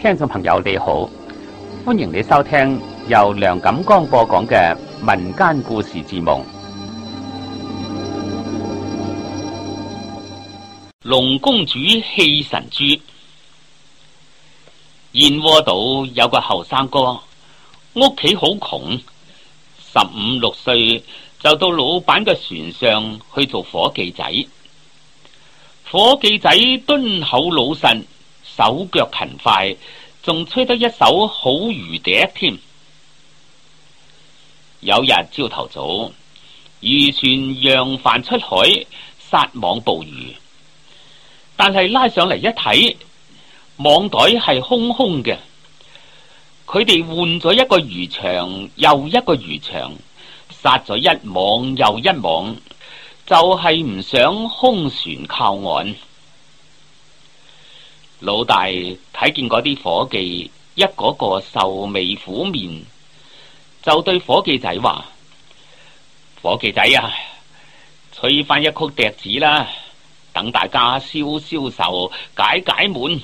聽眾朋友你好，歡迎你收聽由梁錦光播講嘅民間故事節目《龍公主戲神珠》。燕窩島有個後生哥，屋企好窮，15、16歲就到老闆嘅船上去做伙計仔。伙計仔敦厚老實，手腳勤快，仲吹得一手好魚笛添。有日朝頭早，漁船揚帆出海撒網捕魚，但係拉上嚟一睇，網袋係空空嘅。佢哋換咗一個魚場又一個魚場，撒咗一網又一網，就係唔想空船靠岸。老大睇見嗰啲伙計一個個愁眉苦面，就對伙計仔話：伙計仔啊，吹翻一曲笛子啦，等大家消消愁，解解悶。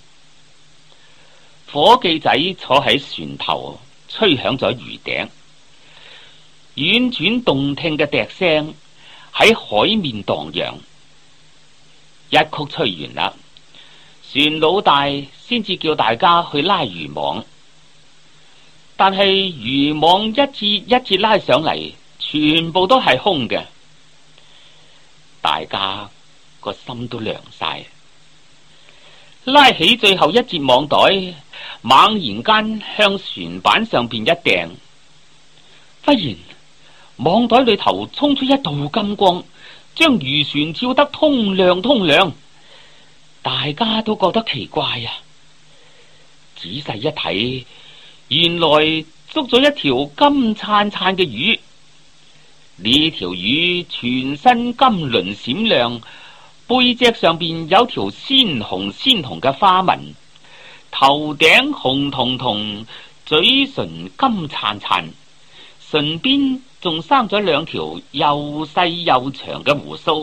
伙計仔坐喺船頭，吹響咗魚笛，婉轉動聽嘅笛聲喺海面蕩漾。一曲吹完啦，船老大先至叫大家去拉漁網，但係漁網一節一節拉上嚟，全部都係空嘅。大家個心都涼晒。拉起最後一節網袋，猛然間向船板上邊一掟，忽然網袋裏頭衝出一道金光，將漁船照得通亮通亮。大家都覺得奇怪啊！仔細一睇，原來捉咗一條金燦燦嘅魚。呢條魚全身金鱗閃亮，背脊上邊有條鮮紅鮮紅嘅花紋，頭頂紅彤彤，嘴唇金燦燦，唇邊仲生咗兩條又細又長嘅鬍鬚。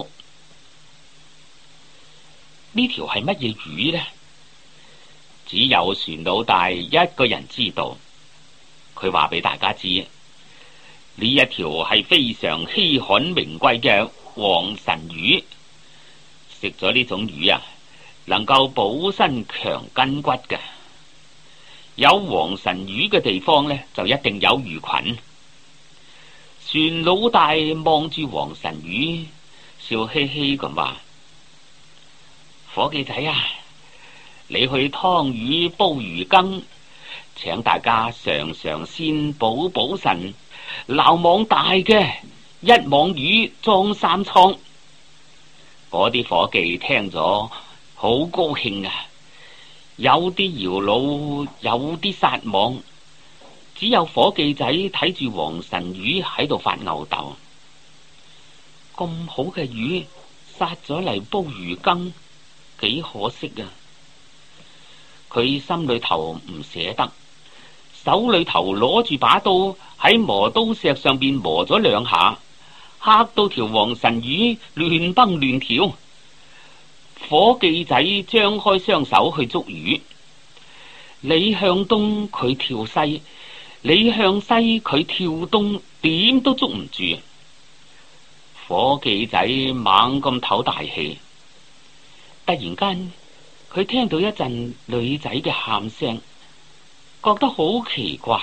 呢條係乜嘢魚呢？只有船老大一個人知道。佢話俾大家知，呢一條係非常稀罕名貴嘅黃鱘魚。食咗呢種魚啊，能夠補身強筋骨嘅。有黃鱘魚嘅地方呢，就一定有魚群。船老大望住黃鱘魚，笑嘻嘻咁話：伙計仔啊，你去湯魚煲魚羹，請大家嘗嘗鮮補補腎，撈網大嘅，一網魚裝3倉。嗰啲伙計聽咗好高興啊，有啲搖腦，有啲撒網，只有伙計仔睇住黃鱘魚喺度發吽哣。咁好嘅魚殺咗嚟煲魚羹，幾可惜啊！佢心裏頭唔捨得，手裏頭攞住把刀喺磨刀石上邊磨咗2下，嚇到條黃鱘魚亂蹦亂跳。伙計仔張開雙手去捉魚，你向東佢跳西，你向西佢跳東，點都捉唔住。伙計仔猛咁唞大氣。突然間，佢聽到一陣女仔嘅喊聲，覺得好奇怪。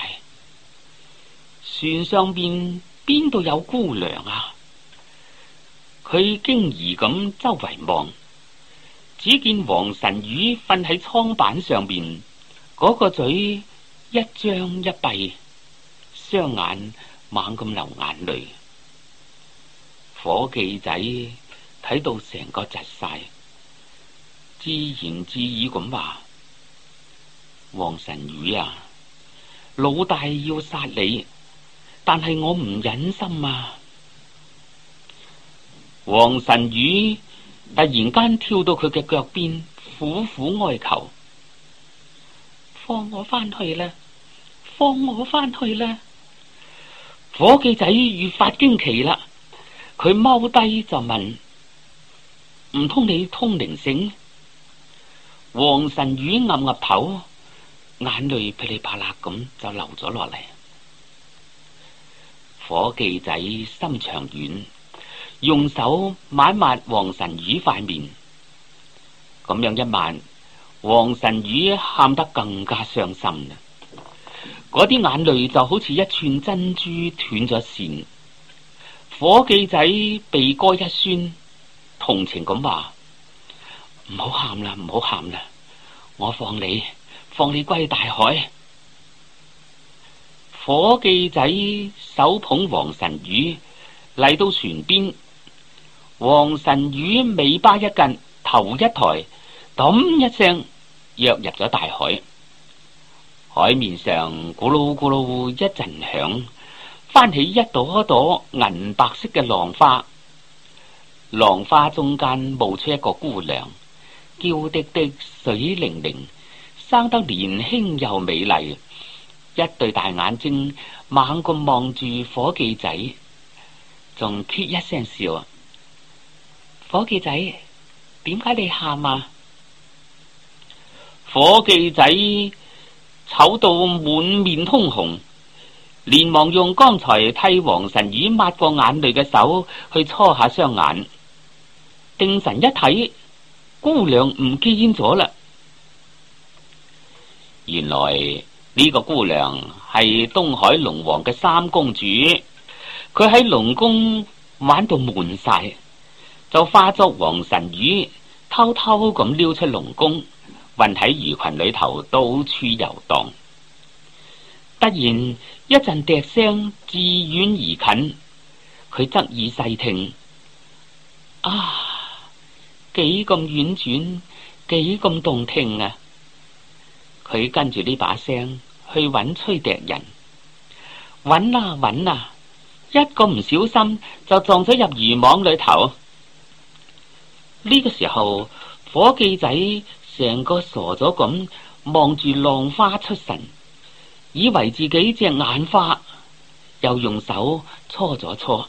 船上邊邊度有姑娘啊？佢驚異咁周圍望，只見黃鱘魚瞓喺艙板上邊，嗰個嘴一張一閉，雙眼猛咁流眼淚。伙計仔睇到成個窒晒，自言自語咁話：黃鱘魚啊，老大要殺你，但係我唔忍心啊！黃鱘魚突然間跳到佢嘅腳邊，苦苦哀求：放我翻去啦，放我翻去啦！伙計仔越發驚奇啦，佢踎低就問：唔通你通靈性？黃鱘魚岌岌頭， 眼淚噼里啪啦咁就流咗落嚟。伙計仔心腸軟，用手抹一抹黃神宇塊面，咁樣一抹，黃神宇喊得更加傷心啦。嗰啲眼淚就好似一串珍珠斷咗線。伙計仔鼻哥一酸，同情咁話：唔好喊啦，唔好喊啦，我放你歸大海。伙計仔手捧黃神宇嚟到船邊，黃神宇尾巴一緊，頭一抬，咚一聲躍入咗大海。海面上咕嚕咕嚕一陣響，翻起一朵朵銀白色嘅浪花。浪花中間冒出一個姑娘，嬌滴滴水靈靈，生得年輕又美麗，一對大眼睛猛咁望住伙計仔，仲咳一聲笑。伙計仔，點解你喊啊？伙計仔醜到滿面通紅，連忙用剛才替黃神宇抹過眼淚嘅手去搓下雙眼，定神一睇，姑娘唔見咗啦。原來呢個姑娘係東海龍王嘅三公主，佢喺龍宮玩到悶晒，就化作黃神宇，偷偷咁溜出龍宮，混喺魚群裏頭到處遊蕩。突然一陣笛聲自遠而近，佢側耳細聽，啊，幾咁婉轉，幾咁動聽啊！佢跟住呢把聲去揾吹笛人，揾啊揾啊，一個唔小心就撞咗入漁網裏頭。呢個時候，伙計仔成個傻咗咁望住浪花出神，以為自己隻眼花，又用手搓咗搓。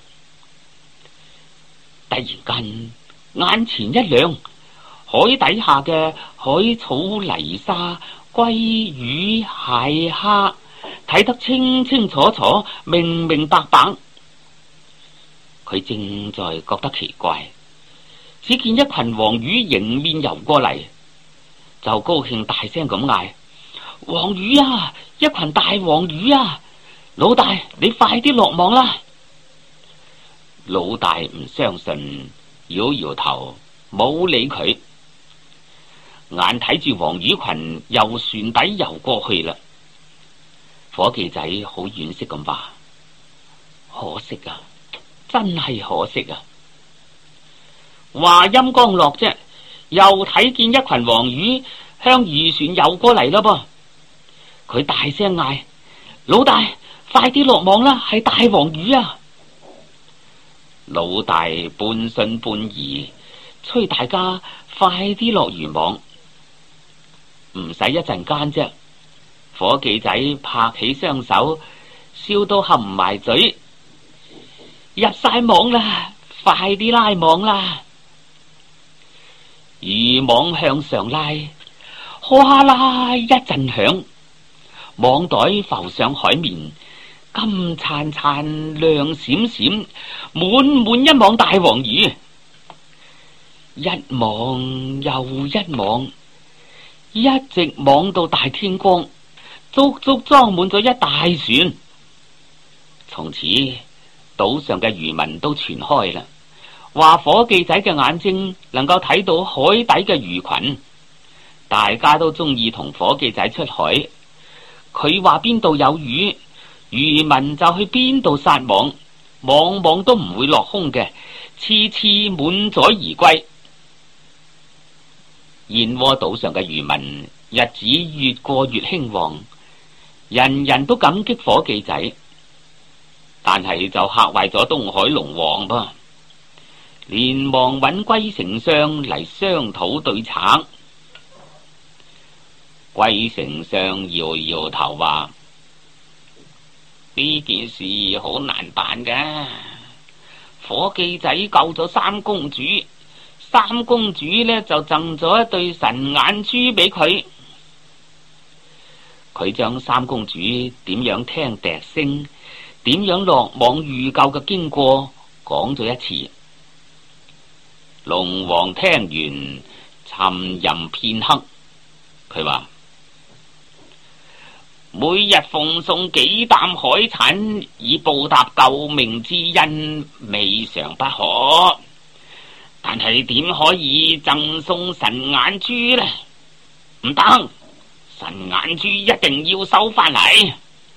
突然間眼前一亮，海底下嘅海草泥沙、鮭魚蟹蝦睇得清清楚楚、明明白白。佢正在覺得奇怪，只見一群黃魚迎面游過嚟，就高興大聲咁嗌：黃魚啊，一群大黃魚啊！老大，你快啲落網啦！老大唔相信，搖搖頭，冇理佢。眼睇住黃魚群由船底游過去啦。伙計仔好惋惜咁話：可惜啊，真係可惜啊！話音剛落啫，又睇見一群黃魚向漁船游過嚟啦噃。佢大聲嗌：老大，快啲落網啦，係大黃魚啊！老大半信半疑，催大家快啲落漁網。唔使一陣間啫，伙計仔拍起雙手，笑到合唔埋嘴：入晒網啦，快啲拉網啦！漁網向上拉，嘩啦一陣響，網袋浮上海面，金燦燦亮閃閃，滿滿一網大黃魚，一網又一網，一直網到大天光，足足裝滿咗一大船。從此島上嘅漁民都傳開啦，話伙計仔嘅眼睛能夠睇到海底嘅魚群，大家都中意同伙計仔出海。佢話邊度有魚，漁民就去邊度撒網，網網都唔會落空嘅，次次滿載而歸。燕窩島上嘅漁民日子越過越興旺，人人都感激伙計仔，但係就嚇壞咗東海龍王噃，連忙揾龜丞相嚟商討對策。龜丞相搖搖頭話：呢件事好難辦㗎，伙計仔救咗三公主，三公主呢就贈咗一對神眼珠俾佢。 佢將三公主點樣聽笛聲、點樣落網預救嘅經過講咗一次。龍王聽完沉吟片刻，佢話：每日奉送幾擔海產以報答救命之恩，未嘗不可。但係點可以贈送神眼珠呢？唔得，神眼珠一定要收翻嚟。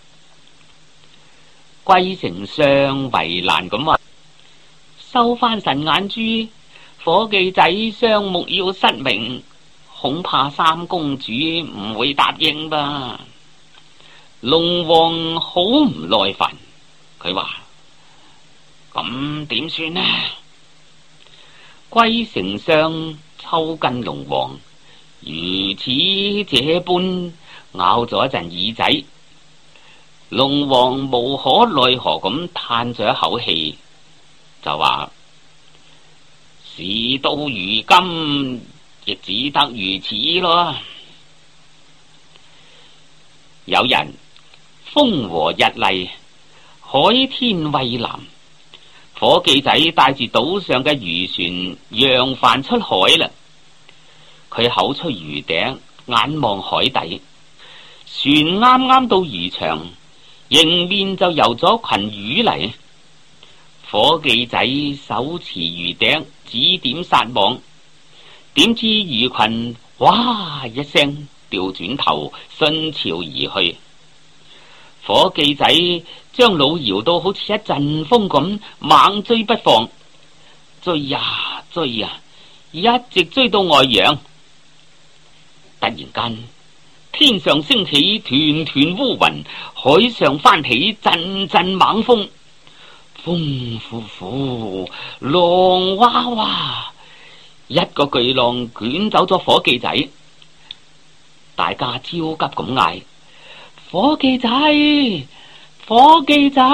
龜丞相為難咁話：收翻神眼珠，伙計仔雙目要失明，恐怕三公主唔會答應吧。龍王好唔耐煩，佢話：咁點算呢？龜丞相抽筋龍王如此這般咬咗一陣耳仔，龍王無可奈何咁嘆咗一口氣，就話：事到如今，亦只得如此咯。有人風和日麗，海天蔚藍，伙計仔帶住島上嘅漁船揚帆出海啦。佢口出魚頂，眼望海底，船啱啱到漁場，迎面就游咗群魚嚟。伙計仔手持魚頂，指點撒網，點知魚群哇一聲掉轉頭，順潮而去。伙計仔將橹搖到好似一陣風咁，猛追不放，追呀追呀，一直追到外洋。突然間，天上升起團團烏雲，海上翻起陣陣猛風，風呼呼，浪哇哇，一個巨浪捲走咗伙計仔。大家焦急咁嗌：伙計仔，伙計仔！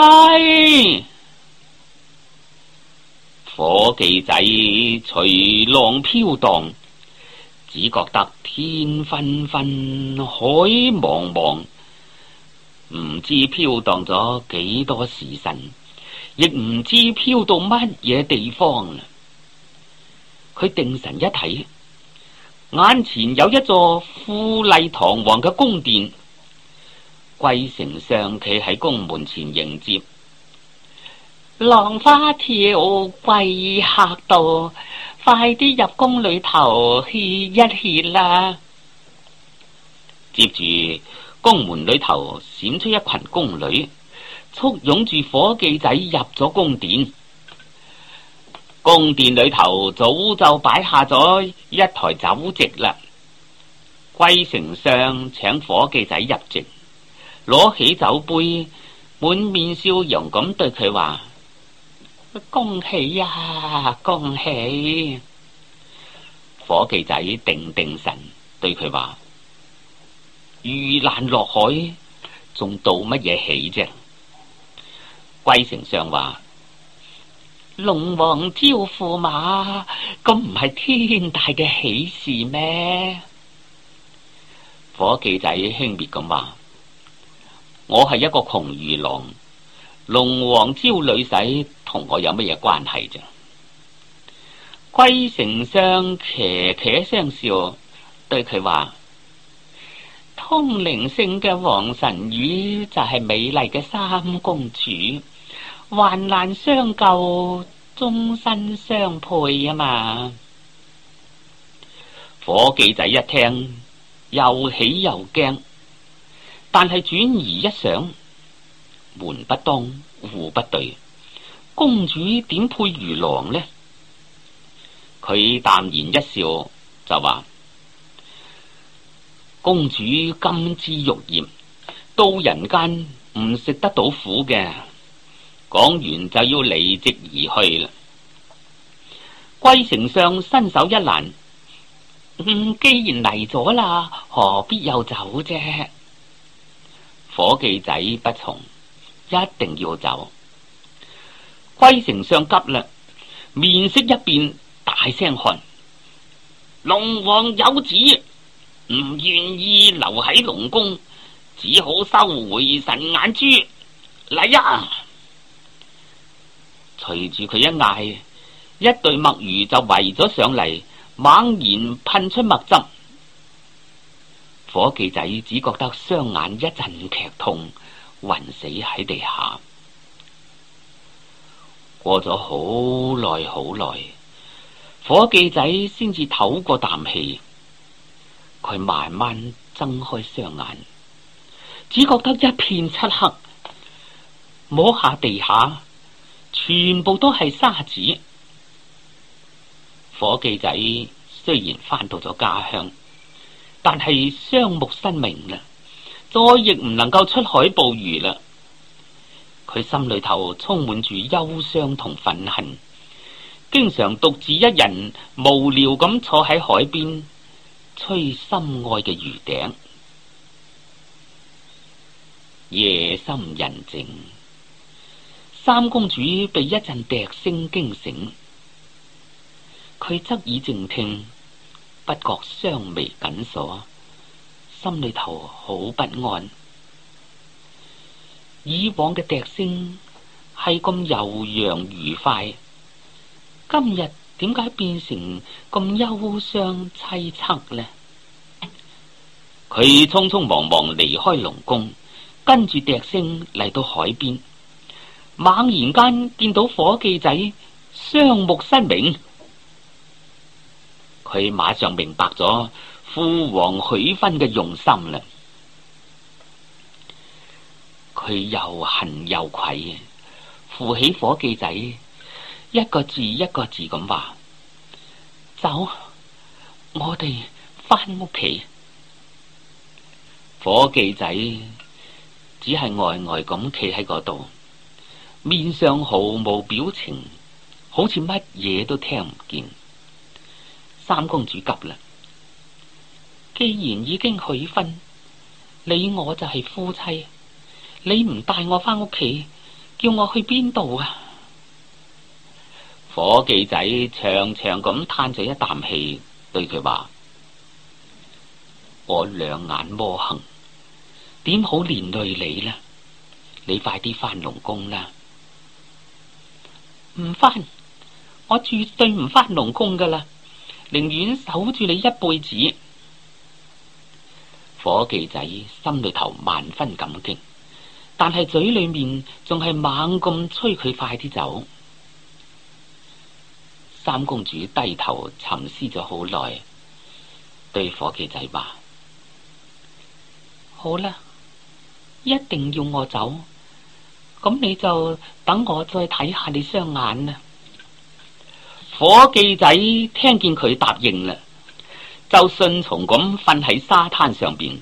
伙計仔隨浪飄蕩，只覺得天昏昏，海茫茫，唔知飄蕩咗幾多時辰，亦唔知飄到乜嘢地方。佢定神一睇，眼前有一座富麗堂皇嘅宮殿。龜丞相企喺宮門前迎接，浪花跳，貴客到，快啲入宮裏頭歇一歇啦。接住宮門裏頭閃出一群宮女，簇擁住伙計仔入咗宮殿。宮殿裏頭早就擺下咗一台酒席啦。龜丞相請伙計仔入席，攞起酒杯，滿面笑容咁對佢話：恭喜呀，恭喜！伙計仔定定神，對佢話：遇難落海，仲道乜嘢喜啫？龜丞相話：龍王招駙馬，咁唔係天大嘅喜事咩？伙計仔輕蔑咁話：我係一個窮漁郎，龍王招女使同我有乜嘢關係啫？龜丞相騎騎聲笑，對佢話：通靈性嘅黃神魚就係美麗嘅三公主，患難相救，終身相配啊嘛！伙計仔一聽，又喜又驚，但係轉而一想，門不當戶不對，公主點配魚郎呢？佢淡然一笑，就話：公主甘之玉葉，到人間唔食得到苦嘅。講完就要離席而去啦。龜丞相伸手一攔：既然嚟咗啦，何必又走啫？伙計仔不從，一定要走。龜丞相急啦，面色一變，大聲喝：龍王有旨，唔願意留喺龍宮， 只好收回神眼珠嚟呀！隨住佢一嗌，一對墨魚就圍咗上嚟，猛然噴出墨汁。伙計仔只覺得雙眼一陣劇痛，暈死喺地下。過咗好耐好耐，伙計仔先至唞過啖氣。佢慢慢睜開雙眼，只覺得一片漆黑，摸下地下，全部都係沙子。伙計仔雖然返到咗家鄉，但係雙目失明啦，再亦唔能夠出海捕魚啦。佢心裏頭充滿住憂傷同憤恨，經常獨自一人無聊咁坐喺海邊，吹心愛嘅魚笛。夜深人靜，三公主被一陣笛聲驚醒，佢側耳靜聽，不覺雙眉緊鎖，心裏頭好不安。以往嘅笛聲係咁悠揚愉快，今日點解變成咁憂傷淒惻呢？佢匆匆忙忙離開龍宮，跟住笛聲嚟到海邊，猛然間見到伙計仔雙目失明。佢馬上明白咗父王許婚嘅用心啦。佢又恨又愧，扶起伙計仔，一個字一個字咁話：走，我哋返屋企。伙計仔只係呆呆咁企喺嗰度，面上毫無表情，好似乜嘢都聽唔見。三公主急啦，既然已經許婚，你我就係夫妻，你唔帶我返屋企，叫我去邊度啊？伙計仔長長咁嘆咗一啖氣，對佢話：我兩眼魔行，點好連累你呢？你快啲返龍宮啦！唔返，我絕對唔返龍宮噶啦，寧願守住你一輩子。伙計仔心裏頭萬分感激，但係嘴裏面仲係猛咁催佢快啲走。三公主低頭沉思咗好耐，對伙計仔話：好啦，一定要我走，咁你就等我再睇下你雙眼啦。伙計仔聽見佢答應啦，就順從咁瞓喺沙灘上邊。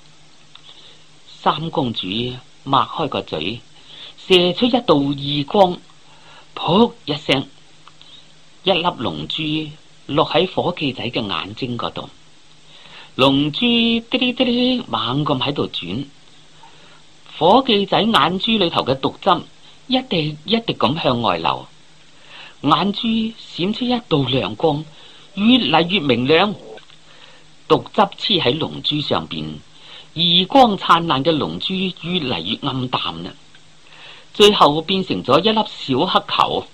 三公主擘開個嘴，射出一道異光，噗一聲，一粒龍珠落喺伙計仔嘅眼睛嗰度。龍珠滴哩滴哩猛咁喺度轉，伙計仔眼珠裏頭嘅毒針一滴一滴咁向外流，眼珠閃出一道亮光，越嚟越明亮。毒汁黐喺龍珠上邊，異光燦爛嘅龍珠越嚟越暗淡啦，最後變成咗一粒小黑球。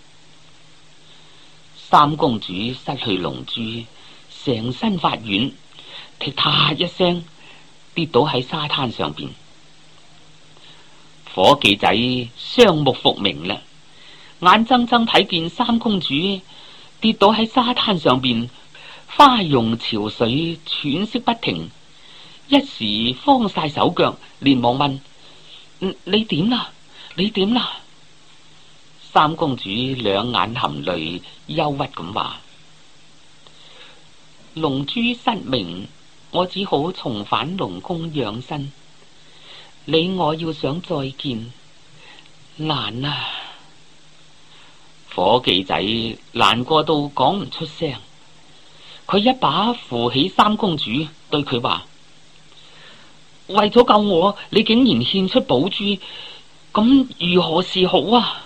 三公主失去龍珠，成身發軟，踢嗒一聲跌倒喺沙灘上邊。伙計仔雙目復明啦，眼睜睜睇見三公主跌倒喺沙灘上邊，花容潮水，喘息不停，一時慌晒手腳，連忙問：你點啦？你點啦？三公主兩眼含淚，憂鬱咁話：龍珠失明，我只好重返龍宮養身。你我要想再見，難啊！伙計仔難過到講唔出聲，佢一把扶起三公主，對佢話：為咗救我，你竟然獻出寶珠，咁如何是好啊？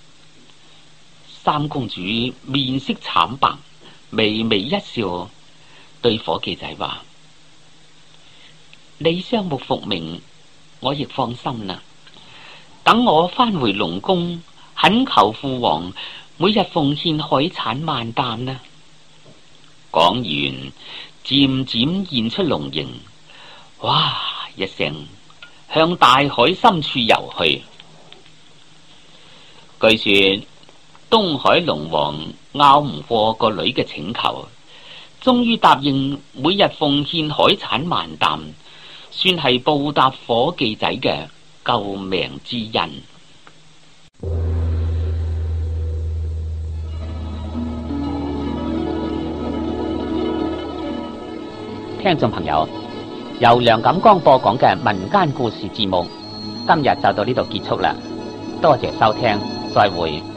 三公主面色慘白，微微一笑，對伙計仔話：你雙目復明， 我亦放心啦。等我返回龍宮，懇求父王每日奉獻海產萬擔啦。講完，漸漸現出龍形，哇一聲向大海深處游去。據說東海龍王拗唔過個女嘅請求，終於答應每日奉獻海產萬擔，算係報答伙計仔嘅救命之恩。聽眾朋友，由梁錦光播講嘅民間故事節目，今日就到呢度結束啦。多謝收聽，再會。